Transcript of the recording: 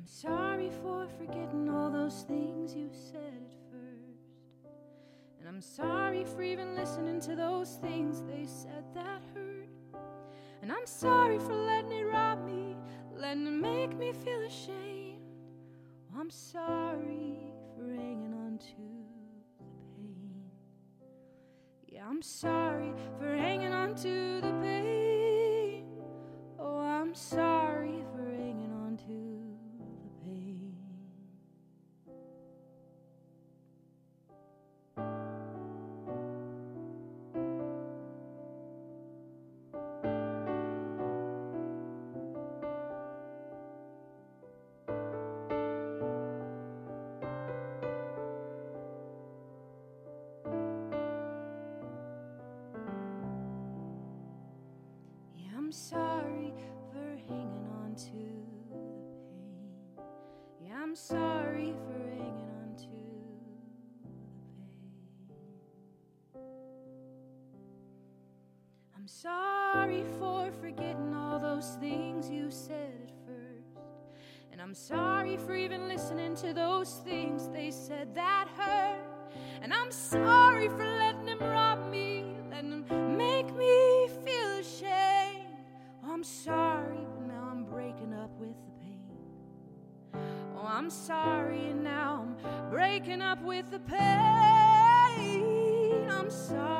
I'm sorry for forgetting all those things you said at first. And I'm sorry for even listening to those things they said that hurt. And I'm sorry for letting it rob me, letting it make me feel ashamed. Oh, I'm sorry for hanging on to the pain. Yeah, I'm sorry for hanging on to the pain. Oh, I'm sorry for hanging on to the pain. I'm sorry for hanging on to the pain. Yeah, I'm sorry for hanging on to the pain. I'm sorry for forgetting all those things you said at first. And I'm sorry for even listening to those things they said that hurt. And I'm sorry for letting them rob me, letting them make me feel ashamed. I'm sorry, but now I'm breaking up with the pain. Oh, I'm sorry, and now I'm breaking up with the pain. I'm sorry.